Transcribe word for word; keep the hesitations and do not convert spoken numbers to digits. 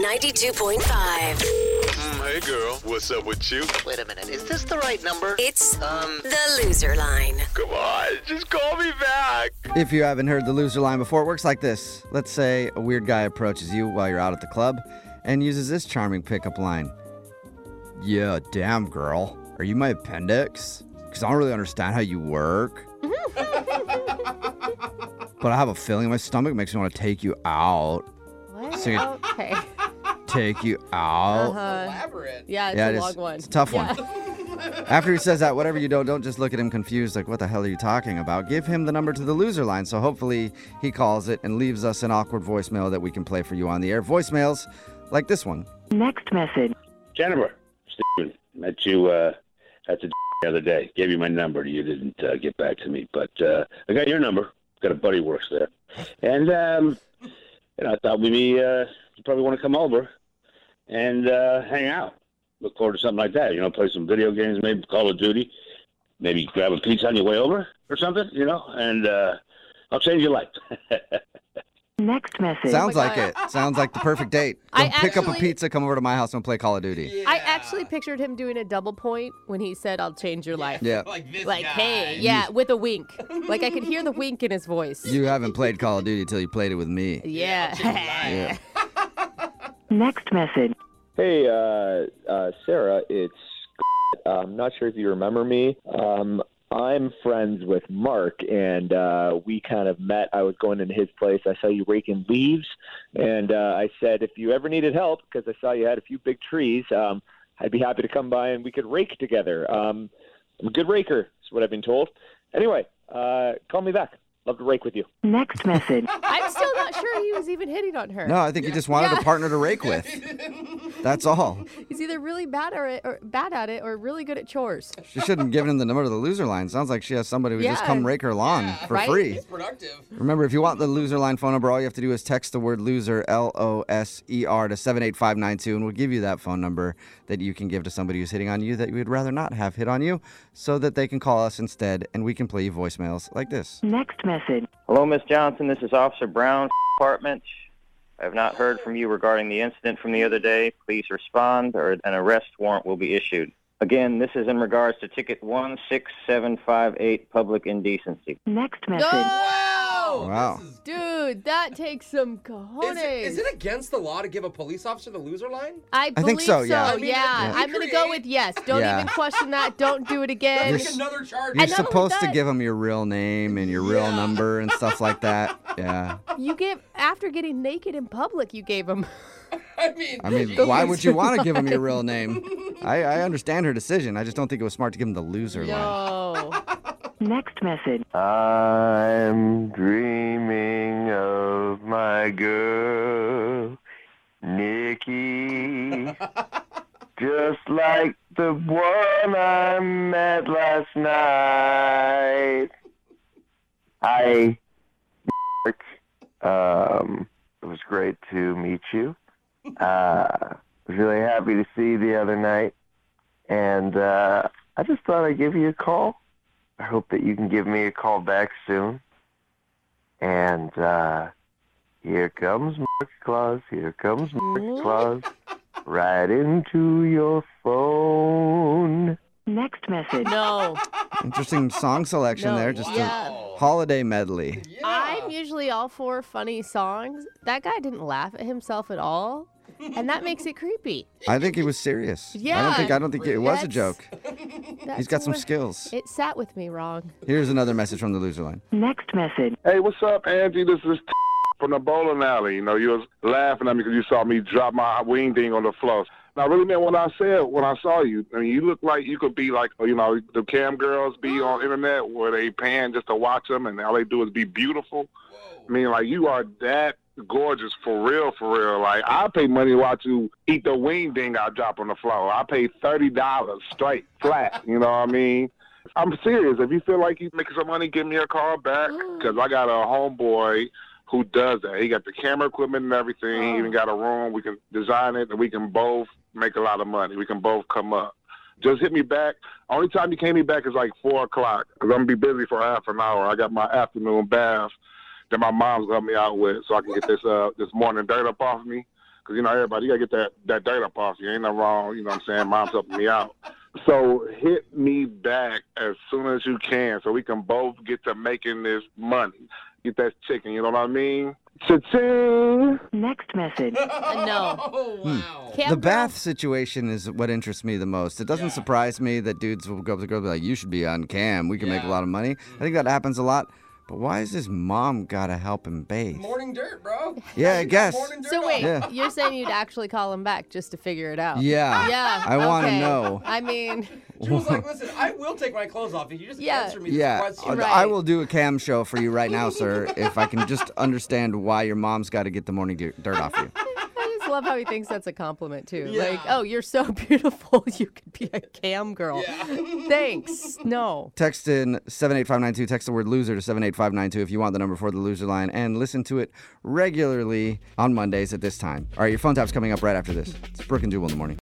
ninety-two point five. Mm, hey, girl. What's up with you? Wait a minute. Is this the right number? It's Um, the Loser Line. Come on, just call me back. If you haven't heard the loser line before, it works like this. Let's say a weird guy approaches you while you're out at the club and uses this charming pickup line. Yeah, damn, girl. Are you my appendix? Because I don't really understand how you work. But I have a feeling my stomach makes me want to take you out. What? So you- Okay. Take you out. Uh-huh. Elaborate. Yeah, it's Yeah, a it is. long one. It's a tough Yeah. one. After he says that, whatever you do, don't just look at him confused like, what the hell are you talking about? Give him the number to the loser line, so hopefully he calls it and leaves us an awkward voicemail that we can play for you on the air. Voicemails like this one. Next message. Jennifer, Steven, met you uh, at the the other day. Gave you my number. You didn't uh, get back to me, but uh, I got your number. Got a buddy who works there, and um, you know, I thought maybe uh, you probably want to come over and uh, hang out. Look forward to something like that. You know, play some video games, maybe Call of Duty, maybe grab a pizza on your way over or something. You know, and uh, I'll change your life. Next message. Sounds Oh my like God. it. Sounds like the perfect date. Go I pick up a actually- pizza, come over to my house, and play Call of Duty. I actually pictured him doing a double point when he said, I'll change your life. Yeah. Like this Like, guy. hey, yeah, with a wink. Like, I could hear the wink in his voice. You haven't played Call of Duty until you played it with me. Yeah. Yeah. Next message. Hey, uh, uh, Sarah, it's uh, I'm not sure if you remember me. Um, I'm friends with Mark, and uh, we kind of met. I was going into his place. I saw you raking leaves, and uh, I said if you ever needed help, because I saw you had a few big trees, um, I'd be happy to come by and we could rake together. Um, I'm a good raker, is what I've been told. Anyway, uh, call me back. Love to rake with you. Next message. I'm still not sure he was even hitting on her. No, I think he just wanted Yeah. a partner to rake with. That's all. He's either really bad at it or bad at it or really good at chores. She shouldn't have given him the number to the loser line. Sounds like she has somebody who just Yeah. come rake her lawn for Right? free. It's productive. Remember, if you want the loser line phone number, all you have to do is text the word loser, L O S E R, to seven eight five nine two, and we'll give you that phone number that you can give to somebody who's hitting on you that you would rather not have hit on you so that they can call us instead and we can play you voicemails like this. Next message. Hello, Miss Johnson. This is Officer Brown, Department. I have not heard from you regarding the incident from the other day. Please respond, or an arrest warrant will be issued. Again, this is in regards to ticket one six seven five eight, public indecency. Next message. No! Wow. This is- Dude, that takes some Is cojones. it, is it against the law to give a police officer the loser line? I I believe think so, yeah. So, I mean, yeah. it- I'm going to go create- with yes. Don't Yeah. even question that. Don't do it again. That's You're like another charge. You're And not only supposed to that- give them your real name and your real Yeah. number and stuff like that. Yeah. You give, after getting naked in public, you gave him. I mean, I mean, geez. why would you want to give him your real name? I, I understand her decision. I just don't think it was smart to give him the loser line. No. Next message. I'm dreaming of my girl, Nikki. Just like the one I met last night. Hi, Mark. Um, it was great to meet you. Uh, I was really happy to see you the other night. And uh, I just thought I'd give you a call. I hope that you can give me a call back soon. And uh, here comes Mark Claus. Here comes Mark Claus. Right into your phone. Next message. No. Interesting song selection No, there. Just yeah. a holiday medley. Yeah. I'm usually all for funny songs. That guy didn't laugh at himself at all. And that makes it creepy. I think he was serious. I Yeah. don't think I don't think it was a That's- joke. That's He's got some where- skills. It sat with me wrong. Here's another message from the loser line. Next message. Hey, what's up, Angie? This is from the bowling alley. You know, you was laughing at me because you saw me drop my wing ding on the floor. Now, I really meant what I said when I saw you. I mean, you look like you could be like, you know, the cam girls be on internet where they pan just to watch them and all they do is be beautiful. I mean, like, you are that gorgeous for real, for real. Like, I pay money to watch you eat the wing ding I drop on the floor. I pay thirty dollars straight, flat. You know what I mean? I'm serious. If you feel like you're making some money, give me a call back because I got a homeboy who does that. He got the camera equipment and everything. He even got a room. We can design it, and we can both make a lot of money. We can both come up. Just hit me back. Only time you can't me back is like four o'clock because I'm going to be busy for half an hour. I got my afternoon bath that my mom's going to help me out with so I can get this uh, this morning dirt up off me Because, you know, everybody, you got to get that, that dirt up off you. Ain't nothing wrong, you know what I'm saying? Mom's helping me out. So hit me back as soon as you can so we can both get to making this money. Get that chicken, you know what I mean? Cha-ching! Next message. Uh, no. Oh, wow. Cam The girl? bath situation is what interests me the most. It doesn't Yeah. surprise me that dudes will go up to the girl and be like, you should be on cam. We can make a Yeah. lot of money. I think that happens a lot. But why is his mom got to help him bathe? Morning dirt, bro. Yeah, I You got guess. morning dirt So on. wait, Yeah. you're saying you'd actually call him back just to figure it out? Yeah. Yeah. I wanna okay. know. I mean, Drew's like, listen, I will take my clothes off if you just Yeah. answer me this Yeah, question. Right. I will do a cam show for you right now, sir, if I can just understand why your mom's got to get the morning di- dirt off you. I just love how he thinks that's a compliment too. Yeah. Like, oh, you're so beautiful, you could be a cam girl. Yeah. Thanks. No. Text in seven eight five nine two. Text the word loser to seven eight five nine two if you want the number for the loser line, and listen to it regularly on Mondays at this time. All right, your phone tap's coming up right after this. It's Brooke and Jubal in the morning.